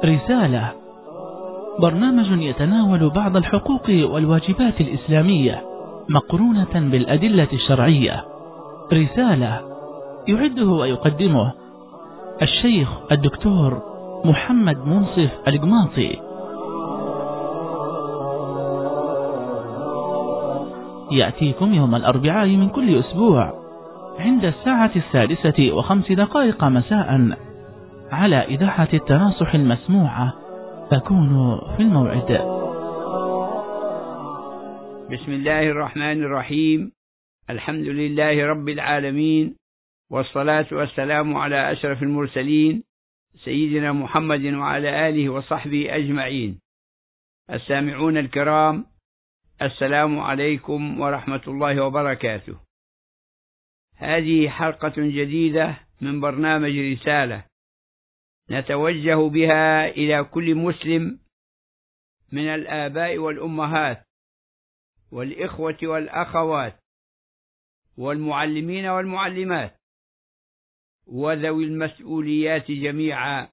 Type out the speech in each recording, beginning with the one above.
رسالة، برنامج يتناول بعض الحقوق والواجبات الإسلامية مقرونة بالأدلة الشرعية. رسالة يعده ويقدمه الشيخ الدكتور محمد منصف القماطي. يأتيكم يوم الأربعاء من كل أسبوع عند الساعة 6:05 مساء على إذاعة التناصح المسموعة، فكونوا في الموعد. بسم الله الرحمن الرحيم. الحمد لله رب العالمين، والصلاة والسلام على أشرف المرسلين سيدنا محمد وعلى آله وصحبه أجمعين. السامعون الكرام، السلام عليكم ورحمة الله وبركاته. هذه حلقة جديدة من برنامج رسالة نتوجه بها إلى كل مسلم من الآباء والأمهات والإخوة والأخوات والمعلمين والمعلمات وذوي المسؤوليات جميعا،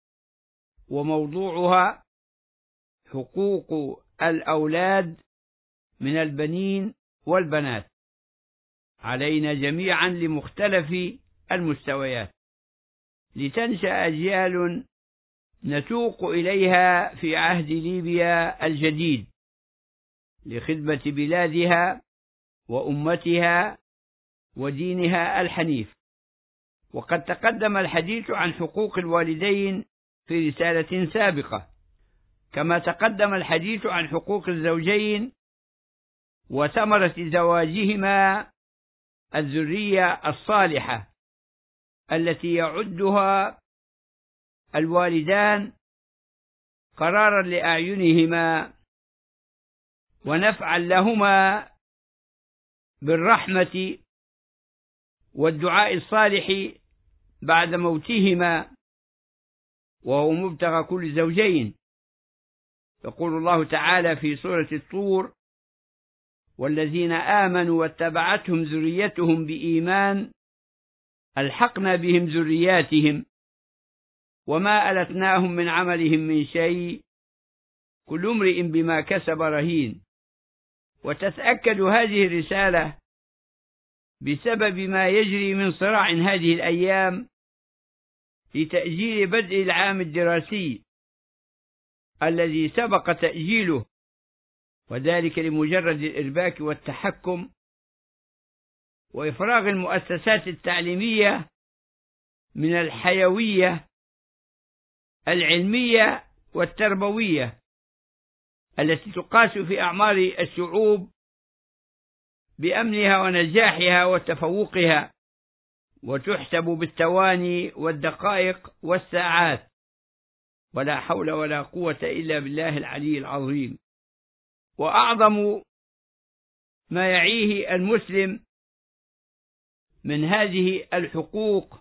وموضوعها حقوق الأولاد من البنين والبنات علينا جميعا لمختلف المستويات، لتنشأ أجيال نتوق إليها في عهد ليبيا الجديد لخدمة بلادها وأمتها ودينها الحنيف. وقد تقدم الحديث عن حقوق الوالدين في رسالة سابقة، كما تقدم الحديث عن حقوق الزوجين وثمرة زواجهما الذرية الصالحة التي يعدها الوالدان قرارا لأعينهما ونفعا لهما بالرحمة والدعاء الصالح بعد موتهما، وهو مبتغى كل زوجين. يقول الله تعالى في سورة الطور: والذين آمنوا واتبعتهم ذريتهم بإيمان ألحقنا بهم ذرياتهم وما ألتناهم من عملهم من شيء كل امرئ بما كسب رهين. وتتأكد هذه الرسالة بسبب ما يجري من صراع هذه الأيام لتأجيل بدء العام الدراسي الذي سبق تأجيله، وذلك لمجرد الإرباك والتحكم وإفراغ المؤسسات التعليمية من الحيوية العلمية والتربوية التي تقاس في أعمار الشعوب بأمنها ونجاحها وتفوقها، وتحسب بالثواني والدقائق والساعات، ولا حول ولا قوة إلا بالله العلي العظيم. وأعظم ما يعيه المسلم من هذه الحقوق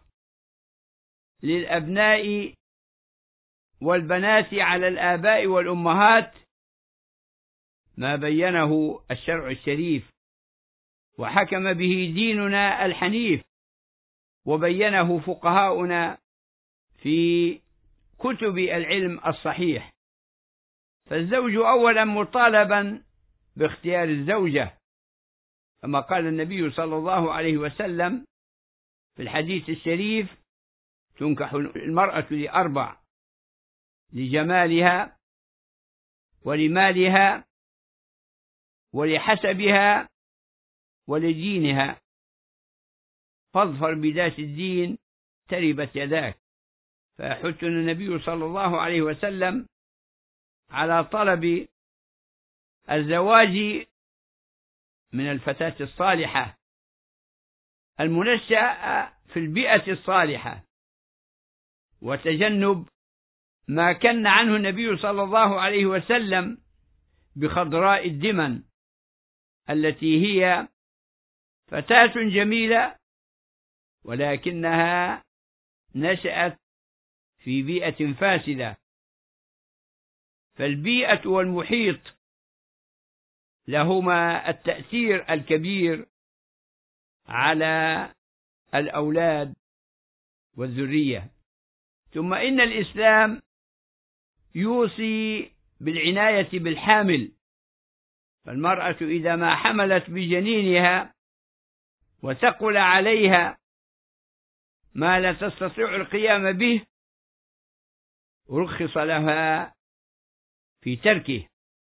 للأبناء والبنات على الآباء والأمهات ما بينه الشرع الشريف وحكم به ديننا الحنيف، وبينه فقهاؤنا في كتب العلم الصحيح. فالزوج أولا مطالبا باختيار الزوجة، كما قال النبي صلى الله عليه وسلم في الحديث الشريف: تنكح المرأة لأربع: لجمالها ولمالها ولحسبها ولدينها، فاظفر بذات الدين تربت يداك. فيحثنا النبي صلى الله عليه وسلم على طلب الزواج من الفتاة الصالحة المنشأة في البيئة الصالحة، وتجنب ما كان عنه النبي صلى الله عليه وسلم بخضراء الدمن التي هي فتاة جميلة ولكنها نشأت في بيئة فاسدة. فالبيئة والمحيط لهما التأثير الكبير على الأولاد والذرية. ثم إن الإسلام يوصي بالعناية بالحامل، فالمرأة إذا ما حملت بجنينها وثقل عليها ما لا تستطيع القيام به رخص لها في تركه.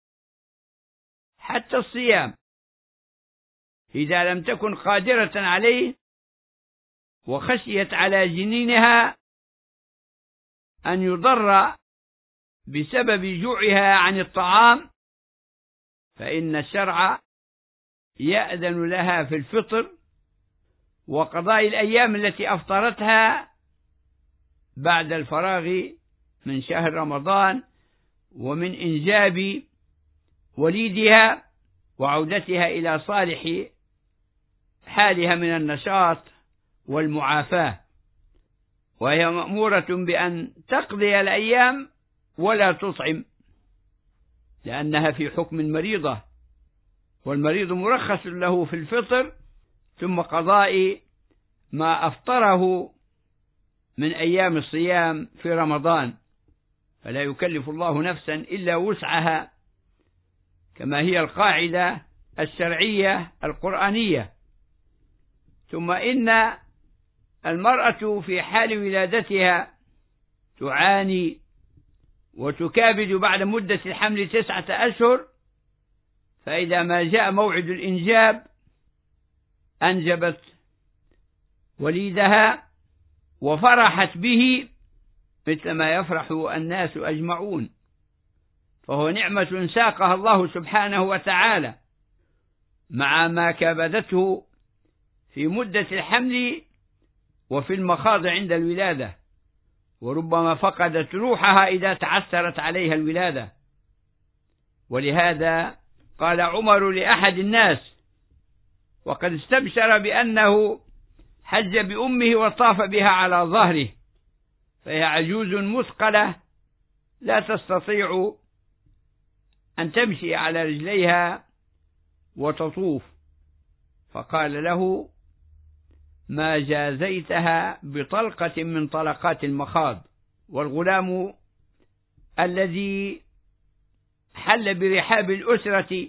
حتى الصيام إذا لم تكن قادرة عليه وخشيت على جنينها أن يضر بسبب جوعها عن الطعام، فإن الشرع يأذن لها في الفطر وقضاء الأيام التي أفطرتها بعد الفراغ من شهر رمضان ومن إنجاب وليدها وعودتها إلى صالح حالها من النشاط والمعافاة، وهي مأمورة بأن تقضي الأيام ولا تطعم، لأنها في حكم المريضة، والمريض مرخص له في الفطر ثم قضاء ما أفطره من أيام الصيام في رمضان، فلا يكلف الله نفسا إلا وسعها، كما هي القاعدة الشرعية القرآنية. ثم إن المرأة في حال ولادتها تعاني وتكابد بعد مدة الحمل 9 أشهر، فإذا ما جاء موعد الإنجاب أنجبت وليدها وفرحت به مثل ما يفرح الناس أجمعون، فهو نعمة ساقها الله سبحانه وتعالى مع ما كابدته في مدة الحمل وفي المخاض عند الولادة، وربما فقدت روحها إذا تعثرت عليها الولادة. ولهذا قال عمر لأحد الناس وقد استبشر بأنه حج بأمه وطاف بها على ظهره، فهي عجوز مثقلة لا تستطيع أن تمشي على رجليها وتطوف، فقال له: ما جازيتها بطلقة من طلقات المخاض. والغلام الذي حل برحاب الأسرة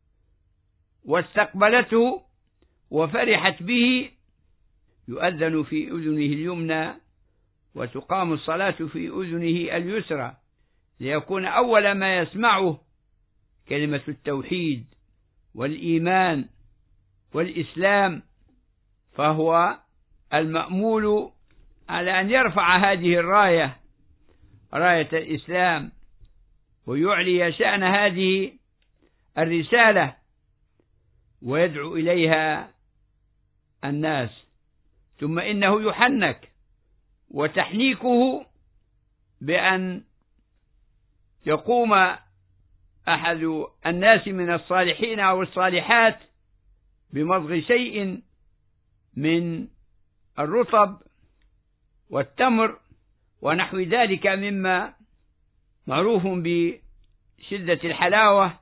واستقبلته وفرحت به يؤذن في أذنه اليمنى وتقام الصلاة في أذنه اليسرى، ليكون أول ما يسمعه كلمة التوحيد والإيمان والإسلام، فهو المأمول على أن يرفع هذه الراية، راية الإسلام، ويعلي شأن هذه الرسالة ويدعو إليها الناس. ثم إنه يحنك، وتحنيكه بأن يقوم أحد الناس من الصالحين أو الصالحات بمضغ شيء من الرطب والتمر ونحو ذلك مما معروف بشدة الحلاوة،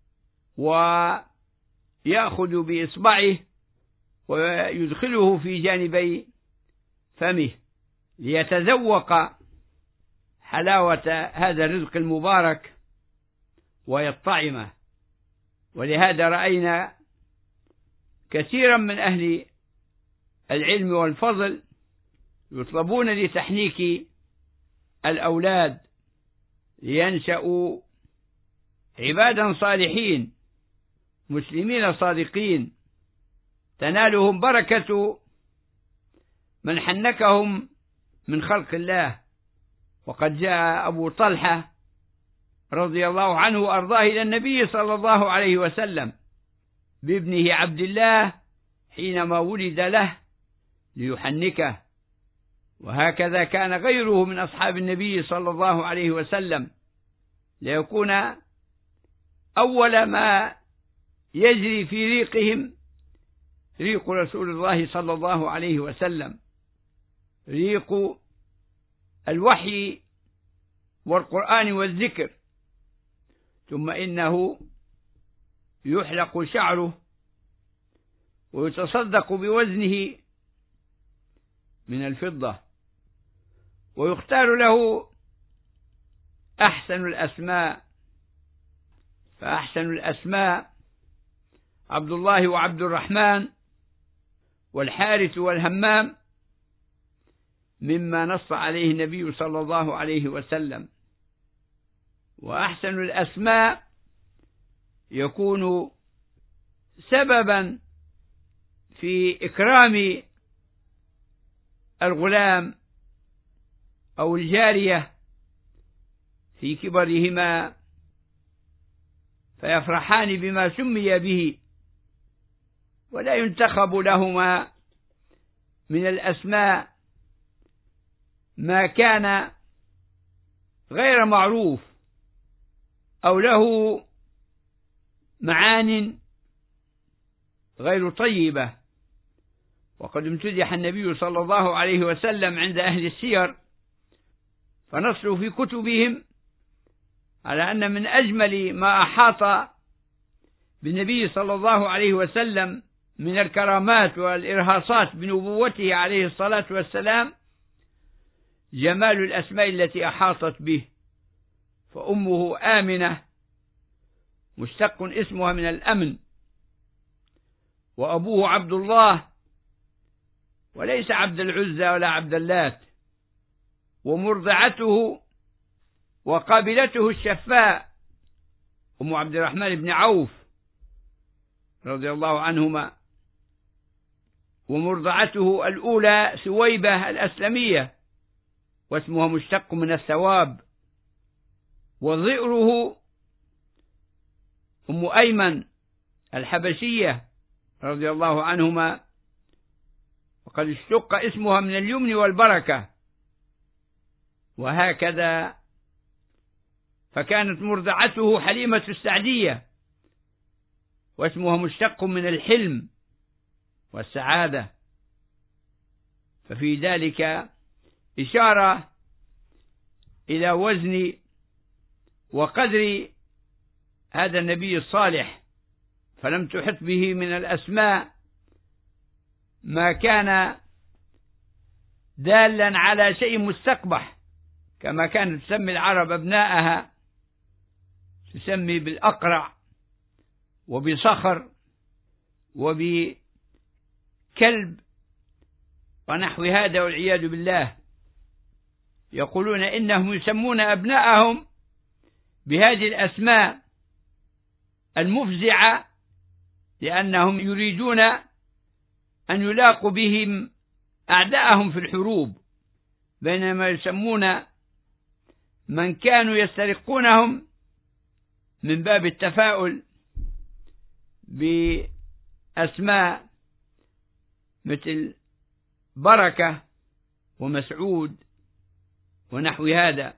ويأخذ بإصبعه ويدخله في جانبي فمه ليتذوق حلاوة هذا الرزق المبارك ويطعمه. ولهذا رأينا كثيرا من أهل العلم والفضل يطلبون لتحنيك الأولاد لينشأوا عبادا صالحين مسلمين صادقين تنالهم بركة من حنكهم من خلق الله. وقد جاء أبو طلحة رضي الله عنه وأرضاه إلى النبي صلى الله عليه وسلم بابنه عبد الله حينما ولد له ليحنكه، وهكذا كان غيره من أصحاب النبي صلى الله عليه وسلم، ليكون أول ما يجري في ريقهم ريق رسول الله صلى الله عليه وسلم، ريق الوحي والقرآن والذكر. ثم إنه يحلق شعره ويتصدق بوزنه من الفضة، ويختار له أحسن الأسماء، فأحسن الأسماء عبد الله وعبد الرحمن والحارث والهمام، مما نص عليه النبي صلى الله عليه وسلم. وأحسن الأسماء يكون سببا في إكرام الغلام أو الجارية في كبرهما، فيفرحان بما سمي به، ولا ينتخب لهما من الأسماء ما كان غير معروف أو له معان غير طيبة. وقد امتدح النبي صلى الله عليه وسلم عند أهل السير، فنصوا في كتبهم على أن من أجمل ما أحاط بالنبي صلى الله عليه وسلم من الكرامات والإرهاصات بنبوته عليه الصلاة والسلام جمال الأسماء التي أحاطت به. فأمه آمنة مشتق اسمها من الأمن، وأبوه عبد الله وليس عبد العزى ولا عبد اللات، ومرضعته وقابلته الشفاء أم عبد الرحمن بن عوف رضي الله عنهما، ومرضعته الأولى ثويبة الأسلمية واسمها مشتق من الثواب، وظئره أم أيمن الحبشية رضي الله عنهما، وقد اشتق اسمها من اليمن والبركة. وهكذا فكانت مرضعته حليمة السعدية واسمها مشتق من الحلم والسعادة. ففي ذلك إشارة إلى وزن وقدر هذا النبي الصالح، فلم تحط به من الأسماء ما كان دالا على شيء مستقبح، كما كانت تسمي العرب أبناءها، تسمي بالأقرع وبصخر وبكلب ونحو هذا والعياذ بالله. يقولون إنهم يسمون أبناءهم بهذه الأسماء المفزعة لأنهم يريدون أن يلاقوا بهم أعداءهم في الحروب، بينما يسمون من كانوا يسترقونهم من باب التفاؤل بأسماء مثل بركة ومسعود ونحو هذا،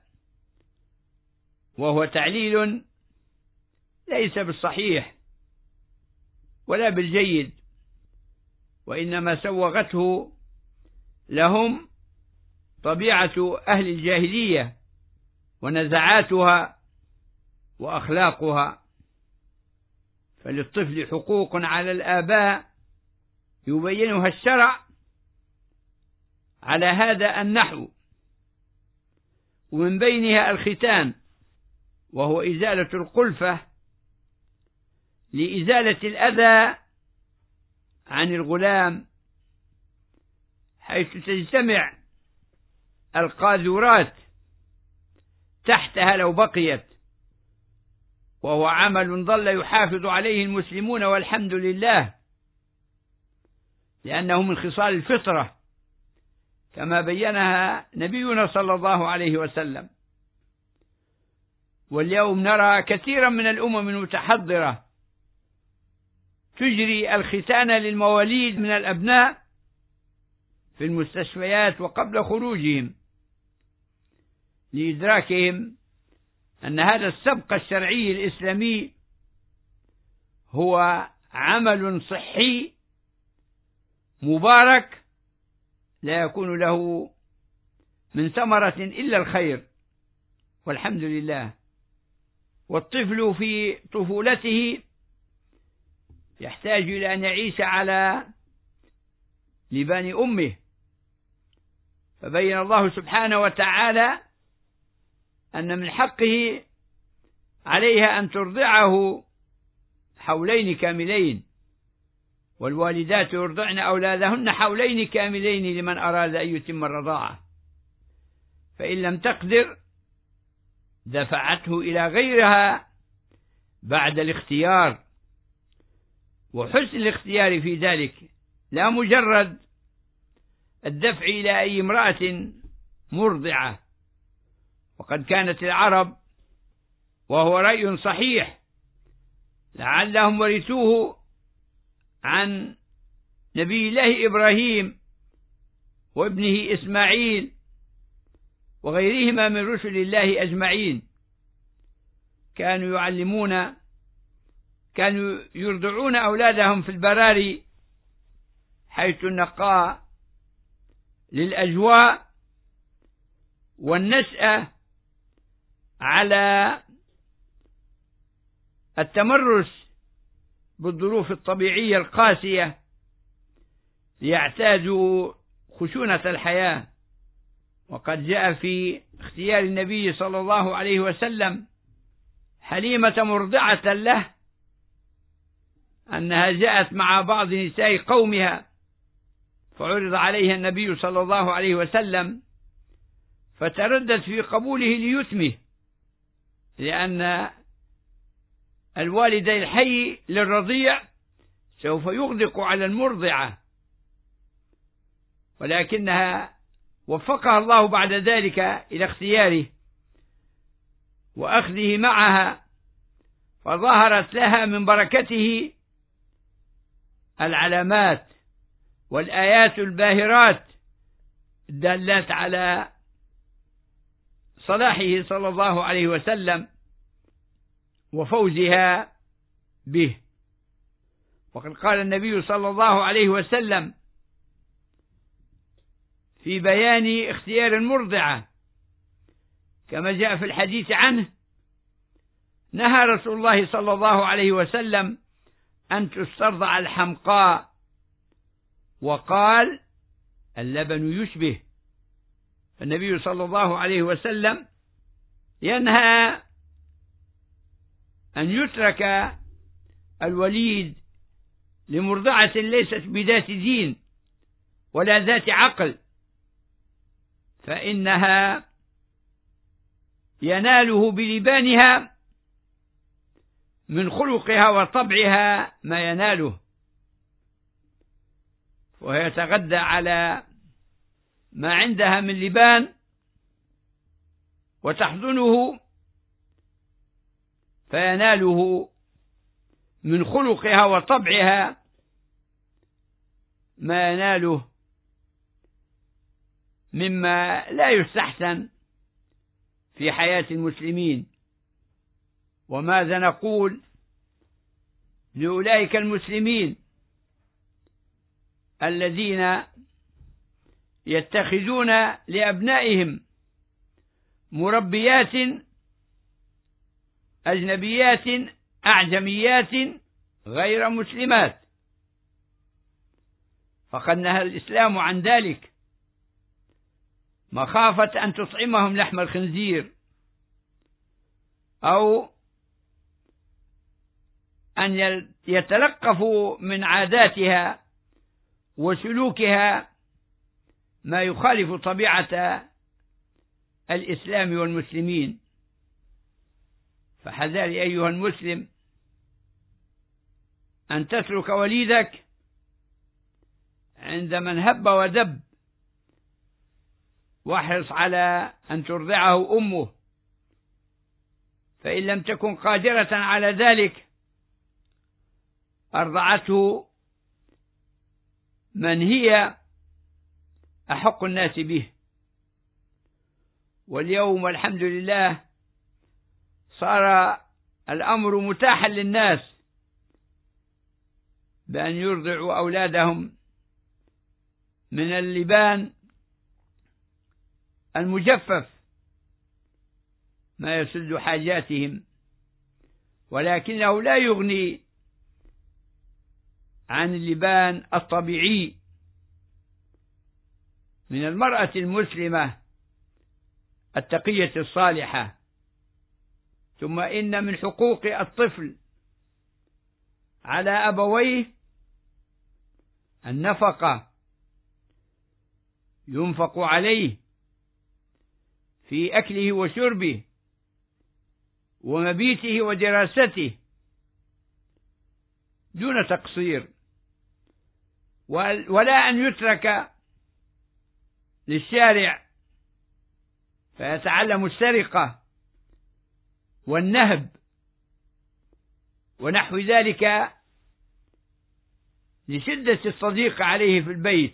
وهو تعليل ليس بالصحيح ولا بالجيد، وإنما سوغته لهم طبيعة أهل الجاهلية ونزعاتها وأخلاقها. فللطفل حقوق على الآباء يبينها الشرع على هذا النحو، ومن بينها الختان، وهو إزالة القلفة لإزالة الأذى عن الغلام، حيث تجتمع القاذورات تحتها لو بقيت، وهو عمل ظل يحافظ عليه المسلمون والحمد لله، لأنه من خصال الفطرة كما بينها نبينا صلى الله عليه وسلم. واليوم نرى كثيرا من الأمم المتحضرة تجري الختان للمواليد من الأبناء في المستشفيات وقبل خروجهم، لإدراكهم أن هذا السبق الشرعي الإسلامي هو عمل صحي مبارك لا يكون له من ثمرة إلا الخير والحمد لله. والطفل في طفولته يحتاج إلى أن يعيش على لبان أمه، فبين الله سبحانه وتعالى أن من حقه عليها أن ترضعه حولين كاملين، والوالدات يرضعن أولادهن حولين كاملين لمن أراد أن يتم الرضاعة، فإن لم تقدر دفعته إلى غيرها بعد الاختيار، وحسن الاختيار في ذلك، لا مجرد الدفع إلى أي امرأة مرضعة. وقد كانت العرب، وهو رأي صحيح، لعلهم ورثوه عن نبي الله إبراهيم وابنه إسماعيل وغيرهما من رسل الله أجمعين، كانوا يرضعون أولادهم في البراري حيث النقاء للأجواء والنشأة على التمرس بالظروف الطبيعية القاسية ليعتادوا خشونة الحياة. وقد جاء في اختيار النبي صلى الله عليه وسلم حليمة مرضعة له أنها جاءت مع بعض نساء قومها فعرض عليها النبي صلى الله عليه وسلم فتردت في قبوله ليتمه، لأن الوالد الحي للرضيع سوف يغدق على المرضعة، ولكنها وفقها الله بعد ذلك إلى اختياره وأخذه معها، فظهرت لها من بركته العلامات والآيات الباهرات الدالات على صلاحه صلى الله عليه وسلم وفوزها به. وقد قال النبي صلى الله عليه وسلم في بيان اختيار المرضعة كما جاء في الحديث عنه: نهى رسول الله صلى الله عليه وسلم أن تسترضع الحمقاء، وقال: اللبن يشبه. النبي صلى الله عليه وسلم ينهى أن يترك الوليد لمرضعة ليست بذات دين ولا ذات عقل، فإنها يناله بلبانها من خلقها وطبعها ما يناله، ويتغذى على ما عندها من لبان وتحضنه فيناله من خلقها وطبعها ما يناله مما لا يستحسن في حياة المسلمين. وماذا نقول لأولئك المسلمين الذين يتخذون لأبنائهم مربيات أجنبيات أعجميات غير مسلمات؟ فقد نهى الإسلام عن ذلك مخافة أن تطعمهم لحم الخنزير أو أن يتلقفوا من عاداتها وسلوكها ما يخالف طبيعة الإسلام والمسلمين. فحذر أيها المسلم أن تترك وليدك عند من هب ودب، واحرص على أن ترضعه أمه، فإن لم تكن قادرة على ذلك أرضعته من هي أحق الناس به. واليوم والحمد لله صار الأمر متاحا للناس بأن يرضعوا أولادهم من اللبان المجفف ما يسد حاجاتهم، ولكنه لا يغني عن اللبان الطبيعي من المرأة المسلمة التقية الصالحة ثم إن من حقوق الطفل على أبويه النفقة، ينفق عليه في أكله وشربه ومبيته ودراسته دون تقصير، ولا أن يترك للشارع فيتعلم السرقة والنهب ونحو ذلك لشدة الصديق عليه في البيت.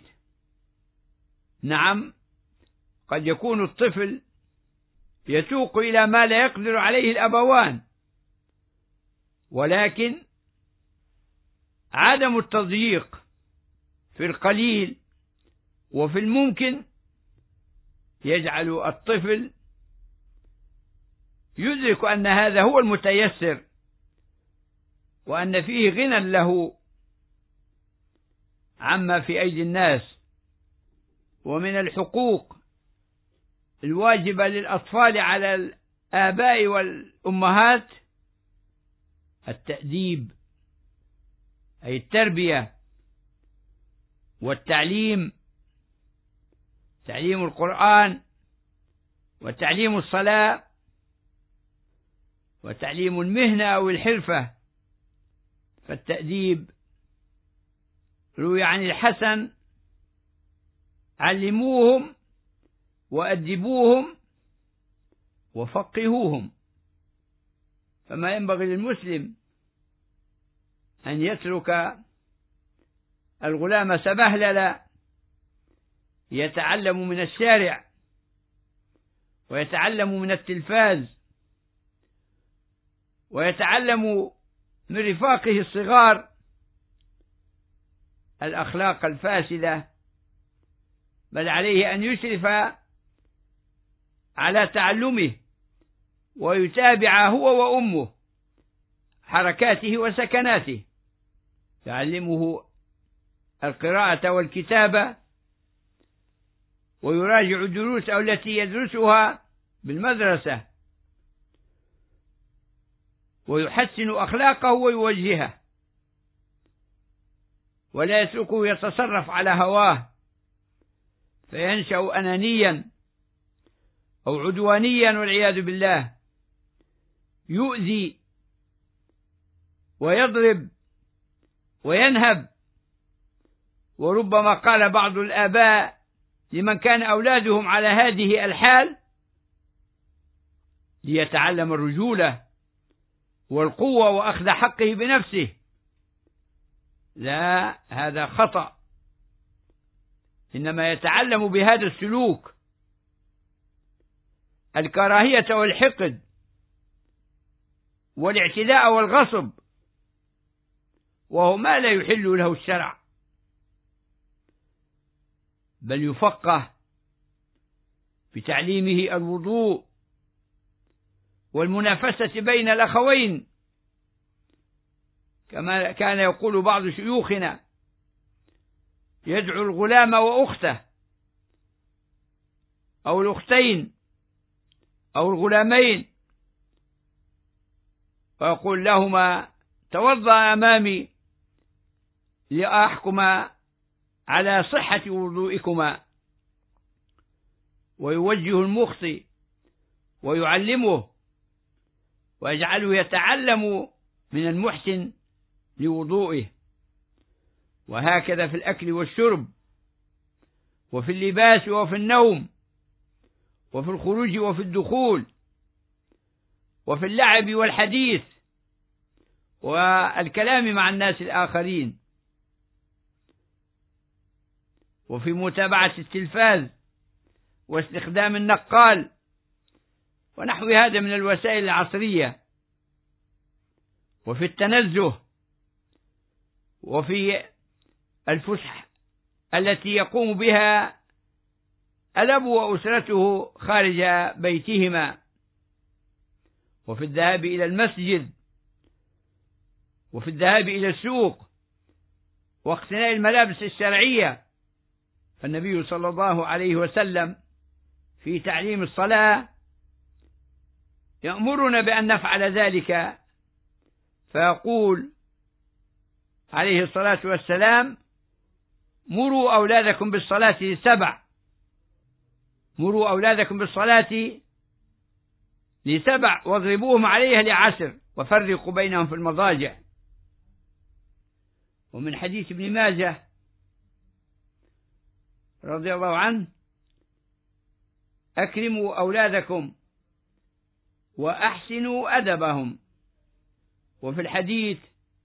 نعم، قد يكون الطفل يسوق إلى ما لا يقدر عليه الأبوان، ولكن عدم التضييق في القليل وفي الممكن يجعل الطفل يدرك أن هذا هو المتيسر، وأن فيه غنى له عما في أيدي الناس. ومن الحقوق الواجبة للأطفال على الآباء والأمهات التأديب، أي التربية والتعليم، تعليم القرآن وتعليم الصلاة وتعليم المهنة أو الحرفة. فالتأديب روي عن الحسن: علموهم وأدبوهم وفقهوهم. فما ينبغي للمسلم أن يترك الغلام سبهلل يتعلم من الشارع ويتعلم من التلفاز ويتعلم من رفاقه الصغار الأخلاق الفاسدة، بل عليه أن يشرف على تعلمه ويتابع هو وأمه حركاته وسكناته، يعلمه القراءة والكتابة ويراجع الدروس التي يدرسها بالمدرسة ويحسن أخلاقه ويوجهه، ولا يتركه يتصرف على هواه فينشأ أنانيا أو عدوانيا والعياذ بالله، يؤذي ويضرب وينهب. وربما قال بعض الآباء لمن كان أولادهم على هذه الحال: ليتعلم الرجولة والقوة وأخذ حقه بنفسه. لا، هذا خطأ، إنما يتعلم بهذا السلوك الكراهية والحقد والاعتداء والغصب، وهو ما لا يحل له الشرع، بل يفقه بتعليمه الوضوء والمنافسة بين الأخوين، كما كان يقول بعض شيوخنا: يدعو الغلام وأخته أو الأختين أو الغلامين ويقول لهما: توضأ أمامي لأحكم على صحة وضوئكما، ويوجه المخطئ ويعلمه ويجعله يتعلم من المحسن لوضوئه. وهكذا في الأكل والشرب وفي اللباس وفي النوم وفي الخروج وفي الدخول وفي اللعب والحديث والكلام مع الناس الآخرين، وفي متابعة التلفاز واستخدام النقال ونحو هذا من الوسائل العصرية، وفي التنزه، وفي الفسح التي يقوم بها الأب وأسرته خارج بيتهما، وفي الذهاب إلى المسجد، وفي الذهاب إلى السوق، واقتناء الملابس الشرعية. فالنبي صلى الله عليه وسلم في تعليم الصلاة يأمرنا بأن نفعل ذلك، فيقول عليه الصلاة والسلام: مروا أولادكم بالصلاة ل7، مروا أولادكم بالصلاة ل7 واضربوهم عليها ل10 وفرقوا بينهم في المضاجع. ومن حديث ابن ماجه رضي الله عنه: أكرموا أولادكم وأحسنوا أدبهم. وفي الحديث: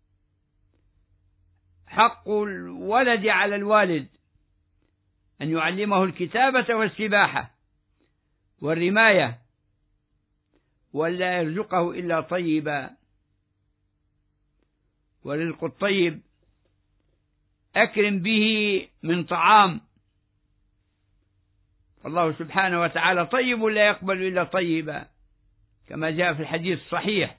حق الولد على الوالد أن يعلمه الكتابة والسباحة والرماية، ولا يرزقه إلا طيبا. ورزق الطيب أكرم به من طعام، فالله سبحانه وتعالى طيب لا يقبل إلا طيبا، كما جاء في الحديث الصحيح.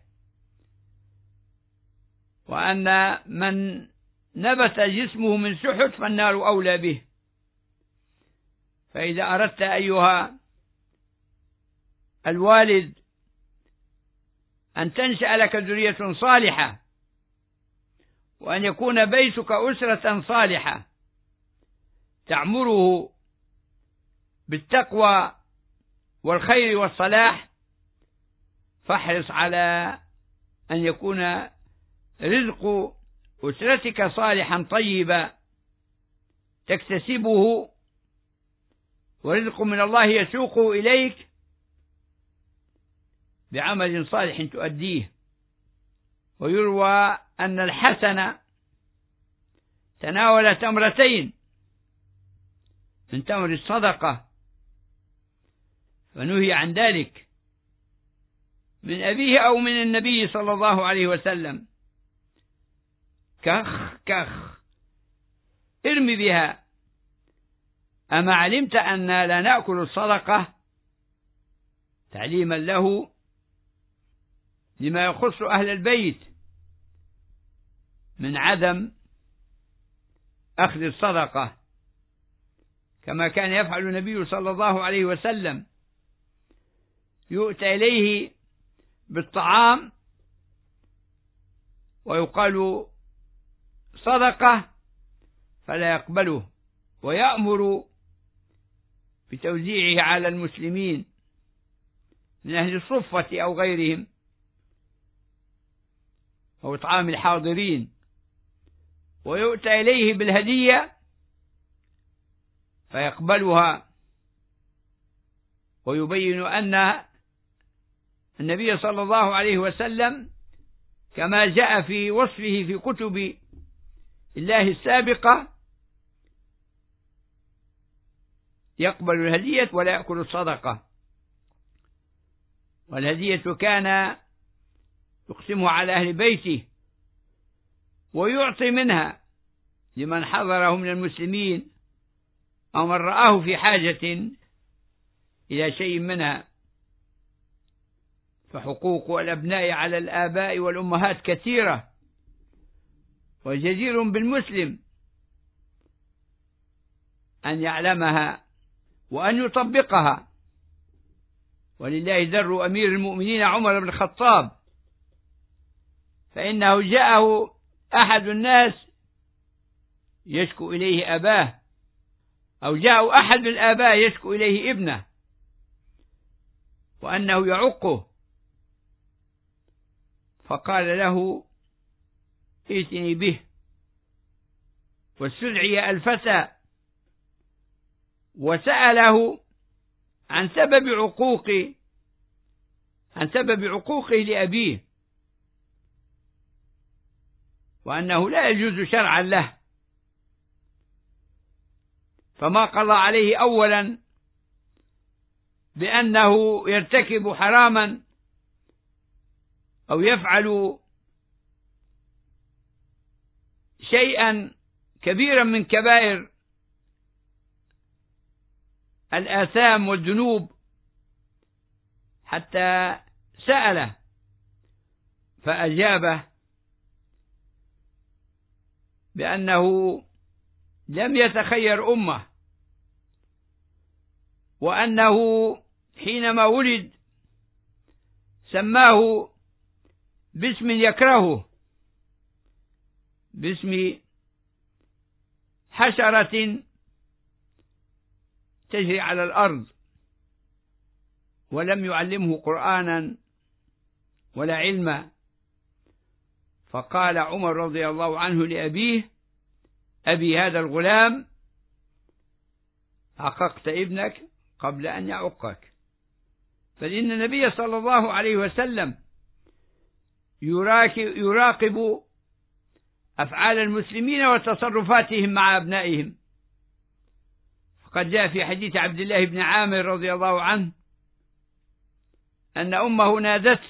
وأن من نبت جسمه من سحت فالنار أولى به. فإذا أردت أيها الوالد أن تنشأ لك ذرية صالحة، وأن يكون بيتك أسرة صالحة تعمره بالتقوى والخير والصلاح، فاحرص على أن يكون رزق أسرتك صالحا طيبا تكتسبه، ورزق من الله يسوقه إليك بعمل صالح تؤديه. ويروى أن الحسن تناول تمرتين من تمر الصدقة فنهي عن ذلك من أبيه أو من النبي صلى الله عليه وسلم. كخ كخ ارمي بها، أما علمت أن لا نأكل الصدقة تعليما له لما يخص أهل البيت من عدم أخذ الصدقة، كما كان يفعل النبي صلى الله عليه وسلم، يؤتى إليه بالطعام ويقال صدقة فلا يقبله، ويأمر بتوزيعه على المسلمين من أهل الصفة أو غيرهم، أو إطعام الحاضرين. ويؤتى إليه بالهدية فيقبلها، ويبين أن النبي صلى الله عليه وسلم كما جاء في وصفه في كتب الله السابقة يقبل الهدية ولا يأكل الصدقة. والهدية كان يقسمها على أهل بيته ويعطي منها لمن حضره من المسلمين أو من رآه في حاجة إلى شيء منها. فحقوق الأبناء على الآباء والأمهات كثيرة، وجدير بالمسلم أن يعلمها وأن يطبقها. ولله در أمير المؤمنين عمر بن الخطاب، فإنه جاءه أحد الناس يشكو إليه أباه، أو جاءه أحد الآباء يشكو إليه ابنه وأنه يعقه، فقال له: ائتني به. واستدعي الفتى وسأله عن سبب عقوقه لأبيه، وأنه لا يجوز شرعا له. فما قضى عليه أولا بأنه يرتكب حراما أو يفعل شيئا كبيرا من كبائر الآثام والذنوب، حتى سأله فأجابه بأنه لم يتخير أمه، وأنه حينما ولد سماه باسم يكرهه، باسم حشرة تجري على الأرض، ولم يعلمه قرآنا ولا علما. فقال عمر رضي الله عنه لأبيه: أبي هذا الغلام عققت ابنك قبل أن يعقك. بل إن النبي صلى الله عليه وسلم يراقب أفعال المسلمين وتصرفاتهم مع أبنائهم. فقد جاء في حديث عبد الله بن عامر رضي الله عنه أن أمه نادته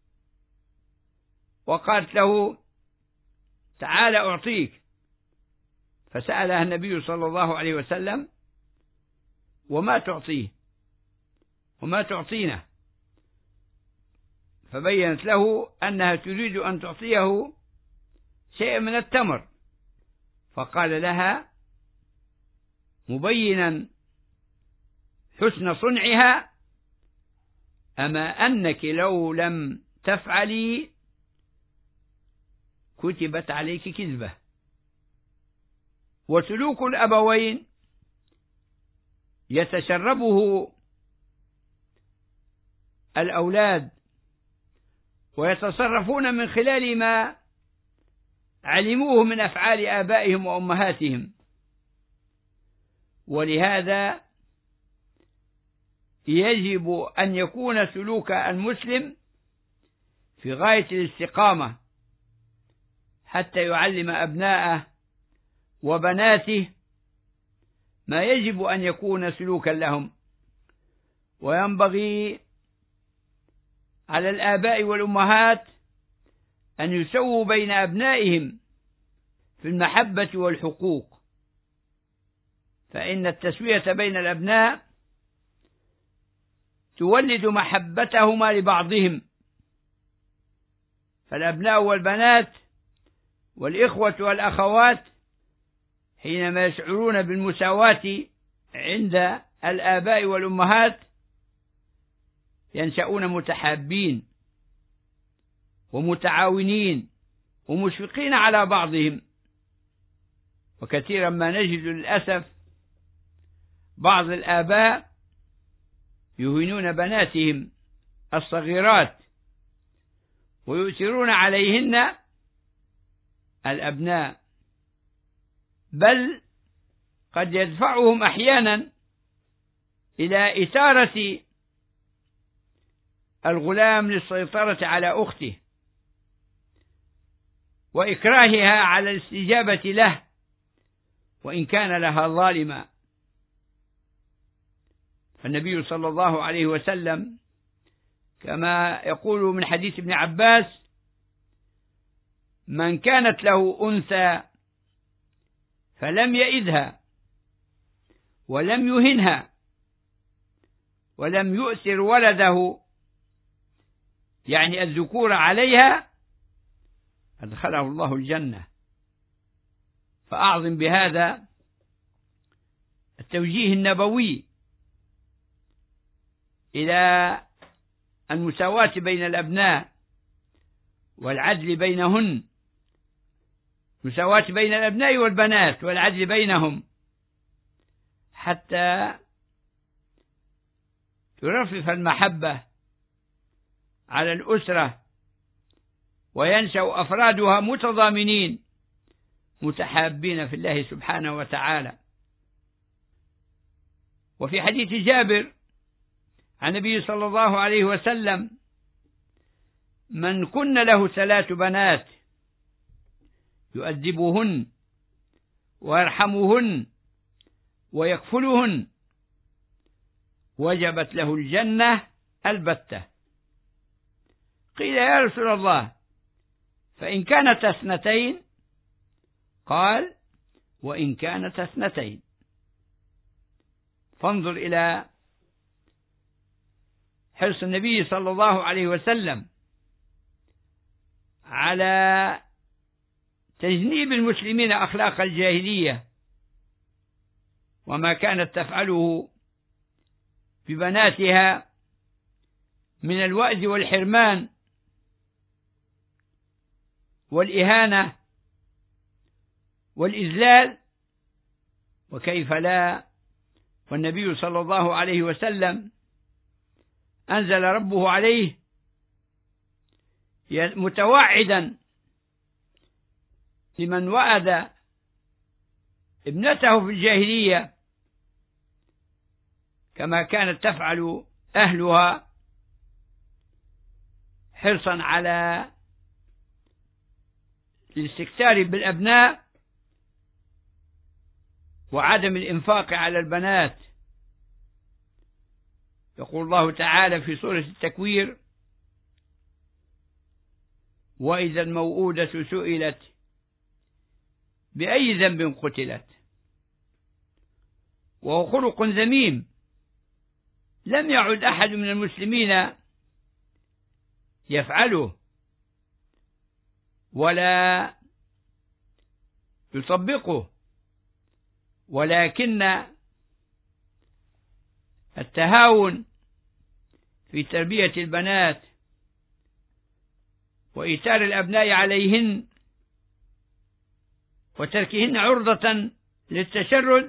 وقالت له: تعال أعطيك. فسألها النبي صلى الله عليه وسلم: وما تعطيه وما تعطينا؟ فبينت له أنها تريد أن تعطيه شيئا من التمر. فقال لها مبينا حسن صنعها: أما أنك لو لم تفعلي كتبت عليك كذبة. وسلوك الأبوين يتشربه الأولاد ويتصرفون من خلال ما علموه من أفعال آبائهم وأمهاتهم. ولهذا يجب أن يكون سلوك المسلم في غاية الاستقامة حتى يعلم أبناءه وبناته ما يجب أن يكون سلوكا لهم. وينبغي على الآباء والأمهات أن يسووا بين أبنائهم في المحبة والحقوق، فإن التسوية بين الأبناء تولد محبتهما لبعضهم. فالأبناء والبنات والإخوة والأخوات حينما يشعرون بالمساواة عند الآباء والأمهات ينشأون متحابين ومتعاونين ومشفقين على بعضهم. وكثيرا ما نجد للأسف بعض الآباء يهينون بناتهم الصغيرات ويؤثرون عليهن الأبناء، بل قد يدفعهم أحيانا إلى إثارة الغلام للسيطرة على أخته وإكراهها على الاستجابة له وإن كان لها ظالما. فالنبي صلى الله عليه وسلم كما يقول من حديث ابن عباس: من كانت له أنثى فلم يئذها ولم يهنها ولم يؤثر ولده، يعني الذكور، عليها، أدخله الله الجنة. فأعظم بهذا التوجيه النبوي إلى المساواة بين الأبناء والعدل بينهن، مساواة بين الأبناء والبنات والعدل بينهم، حتى ترفرف المحبة على الأسرة وينشأ أفرادها متضامنين متحابين في الله سبحانه وتعالى. وفي حديث جابر عن النبي صلى الله عليه وسلم: من كن له 3 بنات يؤدبهن ويرحمهن ويكفلهن وجبت له الجنة البتة. قيل: يا رسول الله فإن كانت 2؟ قال: وإن كانت 2. فانظر إلى حرص النبي صلى الله عليه وسلم على تجنيب المسلمين أخلاق الجاهلية وما كانت تفعله ببناتها من الوأد والحرمان والإهانة والإذلال، وكيف لا، والنبي صلى الله عليه وسلم أنزل ربه عليه متوعدا لمن وأد ابنته في الجاهلية كما كانت تفعل أهلها حرصا على الاستكثار بالأبناء وعدم الإنفاق على البنات. يقول الله تعالى في سورة التكوير: وإذا الموءودة سئلت بأي ذنب قتلت، وهو خلق ذميم لم يعد أحد من المسلمين يفعله ولا يطبقه، ولكن التهاون في تربية البنات وإيثار الأبناء عليهن وتركهن عرضة للتشرد،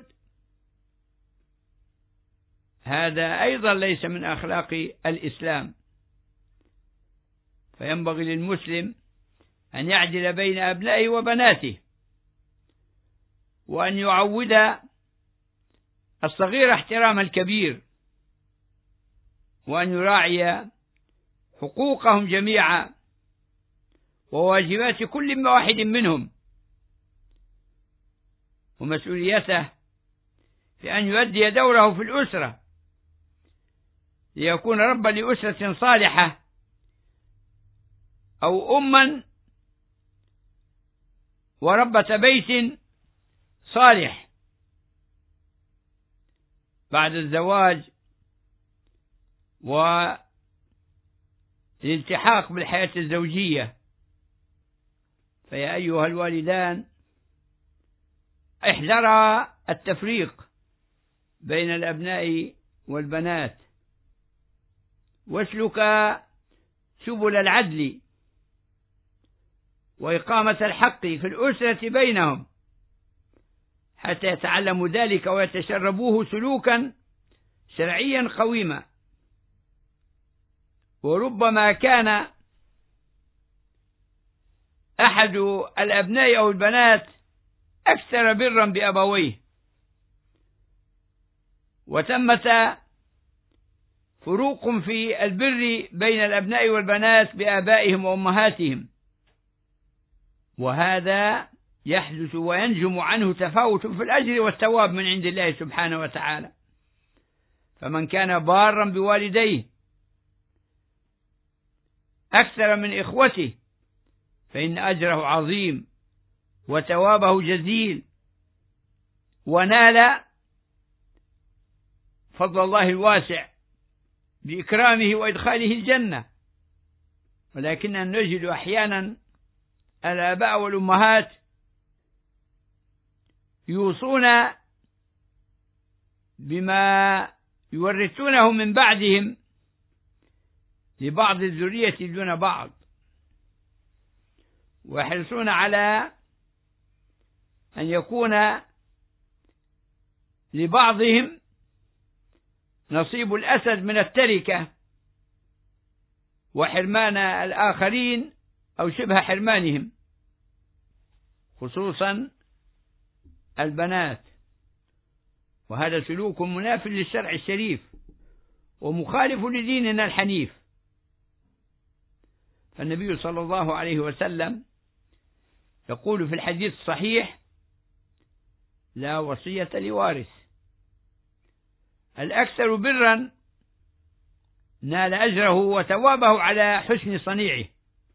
هذا أيضا ليس من أخلاق الإسلام. فينبغي للمسلم أن يعدل بين أبنائه وبناته، وأن يعود الصغير احترام الكبير، وأن يراعي حقوقهم جميعا وواجبات كل واحد منهم ومسؤوليته في أن يؤدي دوره في الأسرة ليكون ربا لأسرة صالحة أو أما وربة بيت صالح بعد الزواج والالتحاق بالحياة الزوجية. فيا أيها الوالدان احذرا التفريق بين الأبناء والبنات، واسلكا سبل العدل وإقامة الحق في الأسرة بينهم حتى يتعلموا ذلك ويتشربوه سلوكا شرعيا قويما. وربما كان أحد الأبناء أو البنات أكثر برا بأبويه، وتمت فروق في البر بين الأبناء والبنات بآبائهم وأمهاتهم، وهذا يحدث وينجم عنه تفاوت في الأجر والثواب من عند الله سبحانه وتعالى. فمن كان بارا بوالديه أكثر من إخوته فإن أجره عظيم وثوابه جزيل، ونال فضل الله الواسع بإكرامه وإدخاله الجنة. ولكننا نجد أحيانا الآباء والأمهات يوصون بما يورثونه من بعدهم لبعض الذرية دون بعض، ويحرصون على أن يكون لبعضهم نصيب الأسد من التركة وحرمان الآخرين أو شبه حرمانهم، خصوصا البنات. وهذا سلوك مناف للشرع الشريف ومخالف لديننا الحنيف. فالنبي صلى الله عليه وسلم يقول في الحديث الصحيح: لا وصية لوارث. الأكثر برا نال أجره وثوابه على حسن صنيعه.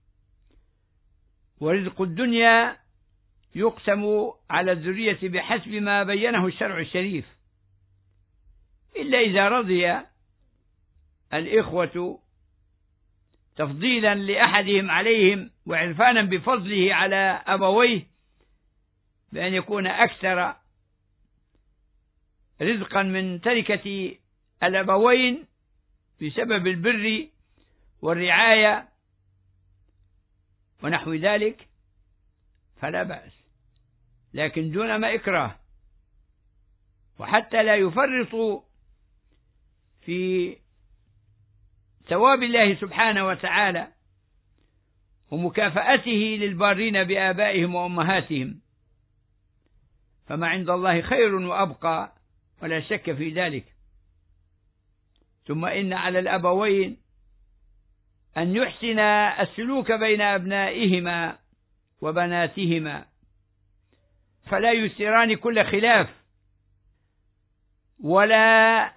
ورزق الدنيا يقسم على الذرية بحسب ما بينه الشرع الشريف، إلا إذا رضي الإخوة تفضيلا لأحدهم عليهم وعرفانا بفضله على أبويه بأن يكون أكثر رزقا من تركة الأبوين بسبب البر والرعاية ونحو ذلك فلا بأس، لكن دون ما إكراه، وحتى لا يفرطوا في ثواب الله سبحانه وتعالى ومكافأته للبارين بآبائهم وأمهاتهم، فما عند الله خير وأبقى ولا شك في ذلك. ثم إن على الأبوين أن يحسن السلوك بين أبنائهما وبناتهما، فلا يثيران كل خلاف، ولا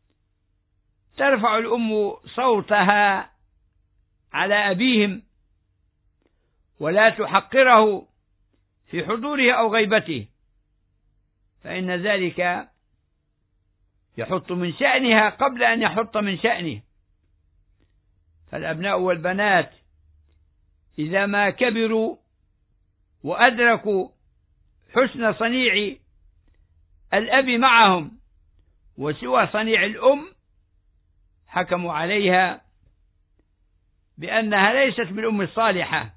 ترفع الأم صوتها على أبيهم، ولا تحقره في حضوره أو غيبته، فإن ذلك يحط من شأنها قبل أن يحط من شأنه. فالأبناء والبنات إذا ما كبروا وأدركوا حسن صنيع الأب معهم وسوى صنيع الأم، حكموا عليها بأنها ليست بالأم الصالحة،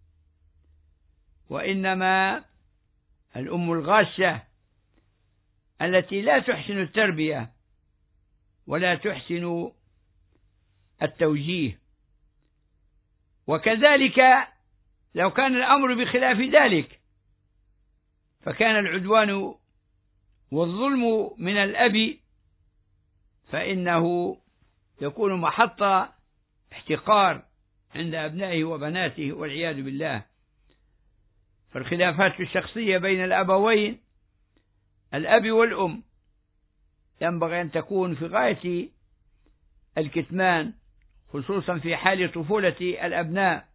وإنما الأم الغاشة التي لا تحسن التربية ولا تحسن التوجيه. وكذلك لو كان الأمر بخلاف ذلك، فكان العدوان والظلم من الأب، فإنه يكون محط احتقار عند أبنائه وبناته والعياذ بالله. فالخلافات الشخصية بين الأبوين الأب والأم ينبغي أن تكون في غاية الكتمان، خصوصا في حال طفولة الأبناء،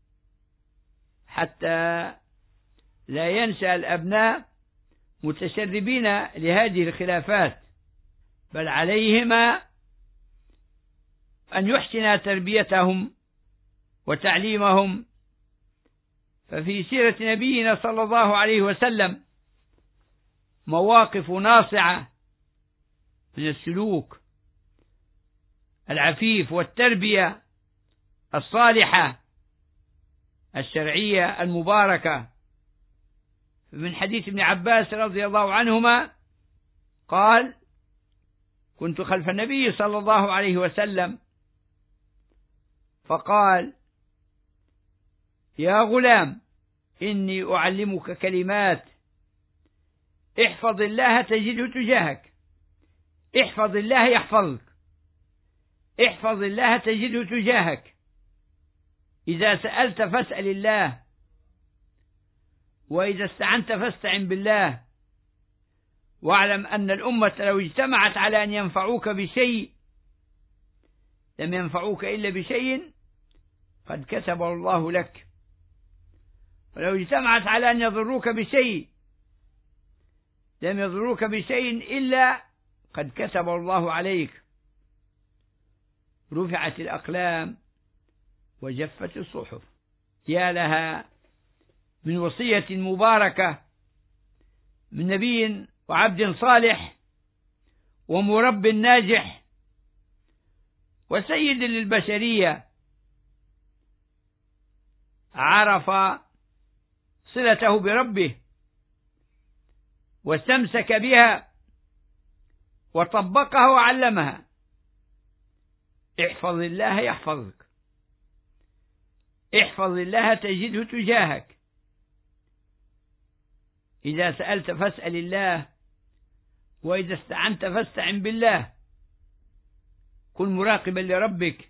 حتى لا ينشأ الأبناء متشربين لهذه الخلافات، بل عليهما أن يحسن تربيتهم وتعليمهم. ففي سيرة نبينا صلى الله عليه وسلم مواقف ناصعة من السلوك العفيف والتربية الصالحة الشرعية المباركة. من حديث ابن عباس رضي الله عنهما قال: كنت خلف النبي صلى الله عليه وسلم فقال: يا غلام إني أعلمك كلمات، احفظ الله تجده تجاهك، احفظ الله يحفظك، احفظ الله تجده تجاهك، إذا سألت فاسأل الله، وإذا استعنت فاستعن بالله، واعلم أن الأمة لو اجتمعت على أن ينفعوك بشيء لم ينفعوك إلا بشيء قد كتبه الله لك، ولو اجتمعت على أن يضروك بشيء لم يضروك بشيء إلا قد كتب الله عليك. رفعت الأقلام وجفت الصحف. يا لها من وصية مباركة من نبي وعبد صالح ومرب ناجح وسيد للبشرية، عرف صلته بربه واستمسك بها وطبقها وعلمها. احفظ الله يحفظك، احفظ الله تجده تجاهك، إذا سألت فاسأل الله، وإذا استعنت فاستعن بالله. كن مراقبا لربك،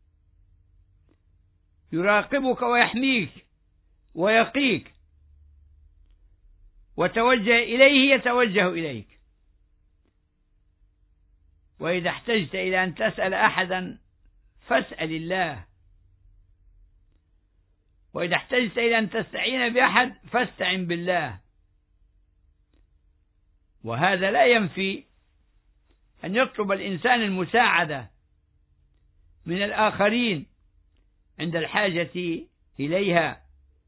يراقبك ويحميك ويقيك، وتوجه إليه يتوجه إليك. وإذا احتجت إلى أن تسأل أحدا فاسأل الله، وإذا احتجت إلى أن تستعين بأحد فاستعن بالله. وهذا لا ينفي أن يطلب الإنسان المساعدة من الآخرين عند الحاجة إليها،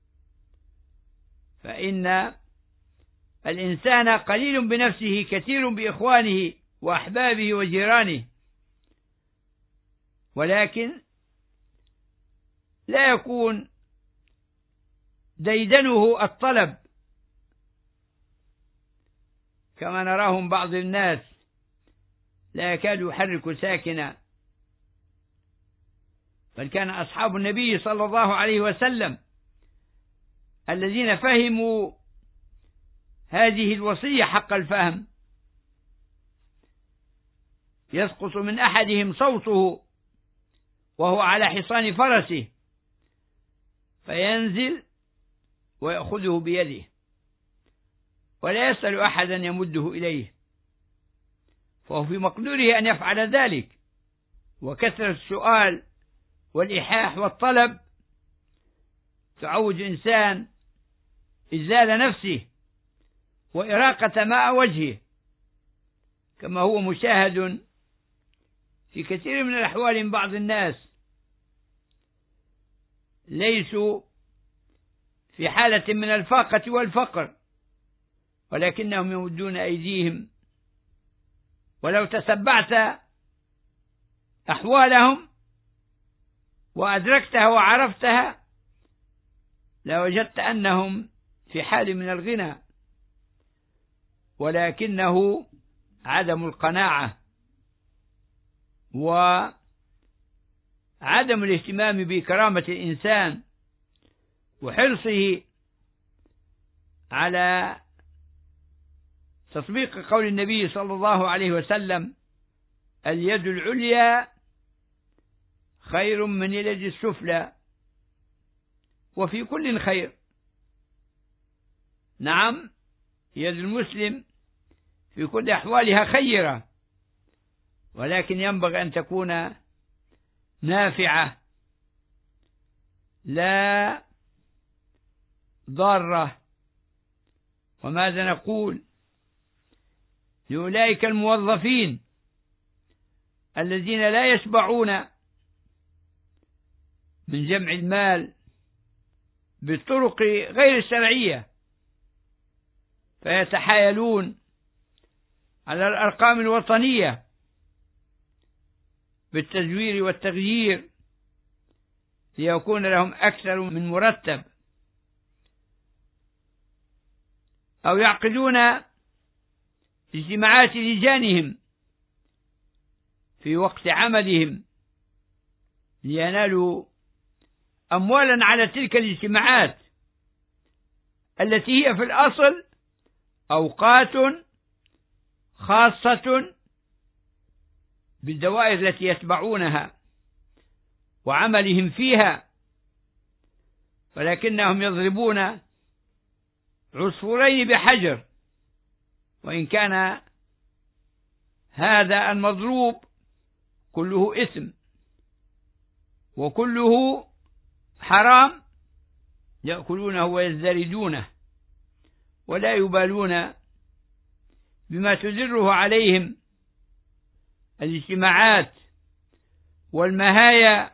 فإن الإنسان قليل بنفسه كثير لا يكون ديدنه الطلب كما نراهم بعض الناس لا يكاد يحرك ساكنا، بل كان أصحاب النبي صلى الله عليه وسلم الذين فهموا هذه الوصية حق الفهم يسقط من أحدهم صوته وهو على حصان فرسه فينزل ويأخذه بيده ولا يسأل أحدا يمده إليه، فهو في مقدوره أن يفعل ذلك. وكثرة السؤال والإلحاح والطلب تعود إنسان إزال نفسه وإراقة ماء وجهه، كما هو مشاهد في كثير من الأحوال من بعض الناس ليسوا في حالة من الفاقة والفقر، ولكنهم يمدون أيديهم، ولو تتبعت أحوالهم وأدركتها وعرفتها لوجدت أنهم في حال من الغنى، ولكنه عدم القناعة وعدم الاهتمام بكرامة الإنسان وحرصه على تطبيق قول النبي صلى الله عليه وسلم: اليد العليا خير من اليد السفلى، وفي كل خير. نعم، يد المسلم في كل أحوالها خيرة، ولكن ينبغي أن تكون نافعة لا ضارة. وماذا نقول لأولئك الموظفين الذين لا يشبعون من جمع المال بالطرق غير الشرعية، فيتحايلون على الأرقام الوطنية بالتزوير والتغيير ليكون لهم أكثر من مرتب، أو يعقدون اجتماعات لجانهم في وقت عملهم لينالوا أموالا على تلك الاجتماعات التي هي في الأصل أوقات خاصة بالدوائر التي يتبعونها وعملهم فيها، ولكنهم يضربون عصفورين بحجر، وإن كان هذا المضروب كله إثم وكله حرام يأكلونه ويزدردونه ولا يبالون بما تدره عليهم الاجتماعات والمهايا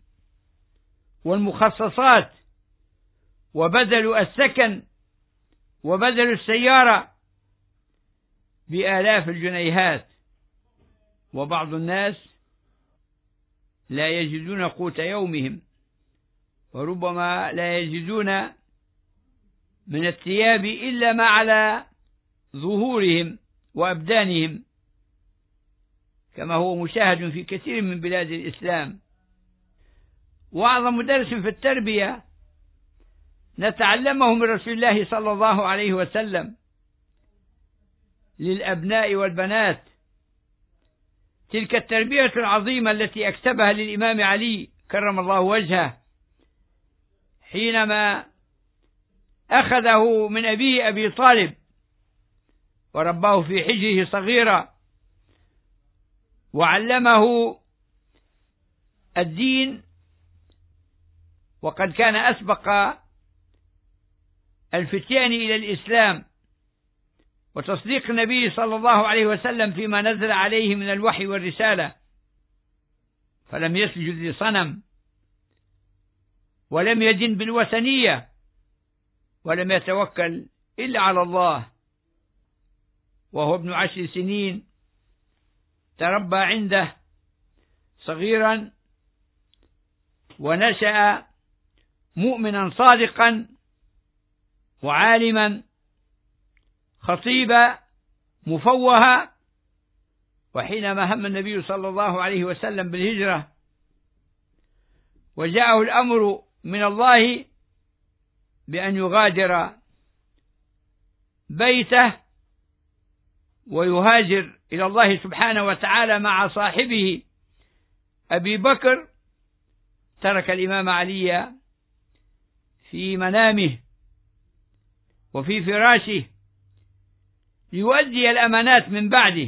والمخصصات، وبذلوا السكن وبذلوا السيارة بآلاف الجنيهات، وبعض الناس لا يجدون قوت يومهم، وربما لا يجدون من الثياب إلا ما على ظهورهم وأبدانهم، كما هو مشاهد في كثير من بلاد الإسلام. وأعظم درس في التربية نتعلمه من رسول الله صلى الله عليه وسلم للأبناء والبنات تلك التربية العظيمة التي أكتبها للإمام علي كرم الله وجهه حينما أخذه من أبيه أبي طالب ورباه في حجره صغيرا وعلمه الدين، وقد كان أسبق الفتيان إلى الإسلام وتصديق النبي صلى الله عليه وسلم فيما نزل عليه من الوحي والرسالة، فلم يسجد لصنم ولم يدن بالوثنية ولم يتوكل إلا على الله، وهو ابن 10 سنين تربى عنده صغيرا ونشأ مؤمنا صادقا وعالما خطيبا مفوها. وحينما هم النبي صلى الله عليه وسلم بالهجرة وجاءه الأمر من الله بأن يغادر بيته ويهاجر إلى الله سبحانه وتعالى مع صاحبه أبي بكر، ترك الإمام علي في منامه وفي فراشه ليؤدي الأمانات من بعده.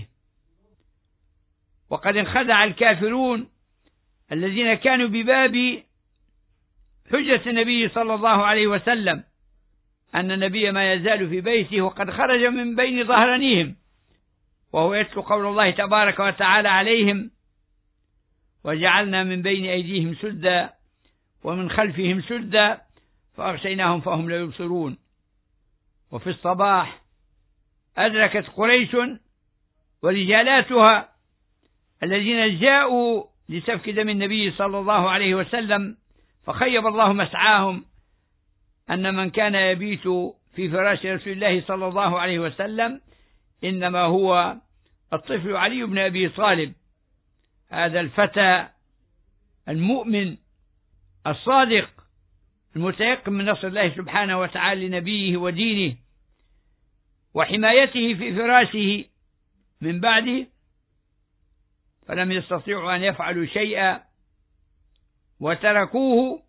وقد انخدع الكافرون الذين كانوا بباب حجة النبي صلى الله عليه وسلم أن النبي ما يزال في بيته وقد خرج من بين ظهرانيهم وهو يتلو قول الله تبارك وتعالى عليهم: وجعلنا من بين أيديهم سدا ومن خلفهم سدا فأغشيناهم فهم لا يبصرون. وفي الصباح أدركت قريش ورجالاتها الذين جاءوا لسفك دم النبي صلى الله عليه وسلم، فخيب الله مسعاهم، أن من كان يبيت في فراش رسول الله صلى الله عليه وسلم إنما هو الطفل علي بن أبي طالب، هذا الفتى المؤمن الصادق المتيقن من نصر الله سبحانه وتعالى لنبيه ودينه وحمايته في فراشه من بعده. فلم يستطيعوا أن يفعلوا شيئا وتركوه،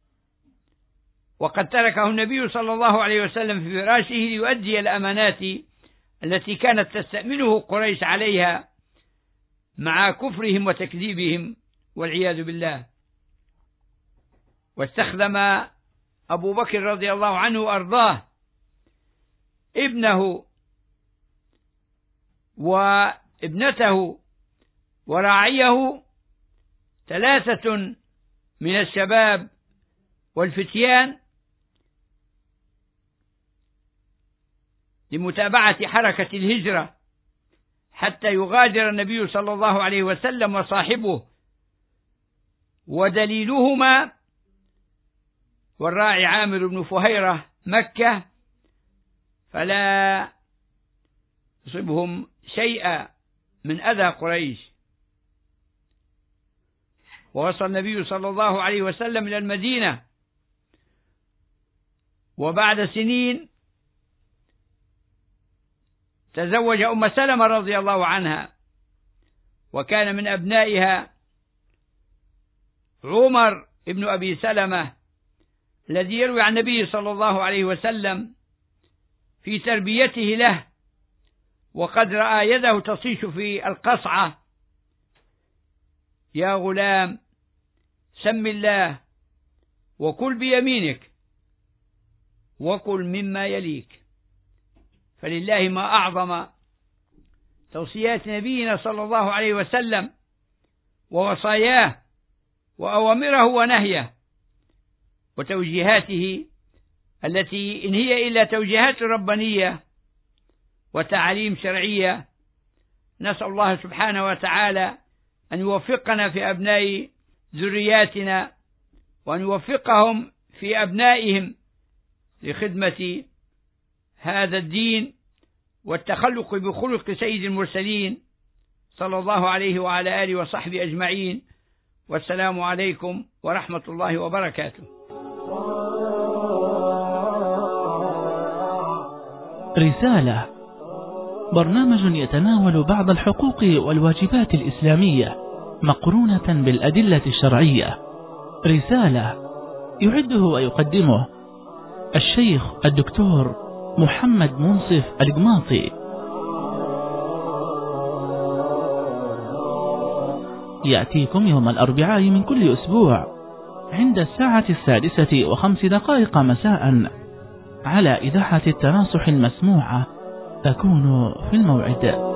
وقد تركه النبي صلى الله عليه وسلم في فراشه ليؤدي الأمانات التي كانت تستأمنه قريش عليها مع كفرهم وتكذيبهم والعياذ بالله. واستخدم أبو بكر رضي الله عنه وأرضاه ابنه وابنته وراعيه 3 من الشباب والفتيان لمتابعة حركة الهجرة حتى يغادر النبي صلى الله عليه وسلم وصاحبه، ودليلهما والراعي عامر بن فهيرة مكة، فلا يصيبهم شيئا من أذى قريش. ووصل النبي صلى الله عليه وسلم إلى المدينة، وبعد سنين تزوج أم سلمة رضي الله عنها، وكان من أبنائها عمر ابن أبي سلمة الذي يروي عن النبي صلى الله عليه وسلم في تربيته له، وقد رأى يده تصيش في القصعة: يا غلام سم الله وكل بيمينك وكل مما يليك. فلله ما أعظم توصيات نبينا صلى الله عليه وسلم ووصاياه وأوامره ونهيه وتوجيهاته التي إن هي إلا توجيهات ربانية وتعاليم شرعية. نسأل الله سبحانه وتعالى أن يوفقنا في أبناء ذرياتنا، وأن يوفقهم في أبنائهم لخدمة هذا الدين والتخلق بخلق سيد المرسلين صلى الله عليه وعلى آله وصحبه أجمعين. والسلام عليكم ورحمة الله وبركاته. رسالة، برنامج يتناول بعض الحقوق والواجبات الإسلامية مقرونة بالأدلة الشرعية. رسالة يعده ويقدمه الشيخ الدكتور محمد منصف القماطي. يأتيكم يوم الأربعاء من كل أسبوع عند 6:05 مساء على إذاعة التناصح المسموعة. تكون في الموعد.